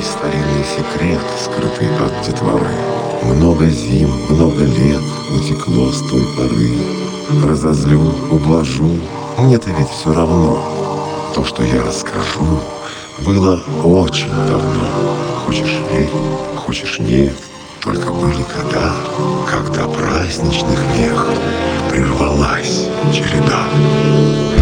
старинный секрет, скрытый от детворы. Много зим, много лет утекло с той поры. Разозлю, ублажу, мне-то ведь все равно. То, что я расскажу, было очень давно. Хочешь верь, хочешь нет, только были года, когда праздничных вех прервалась череда.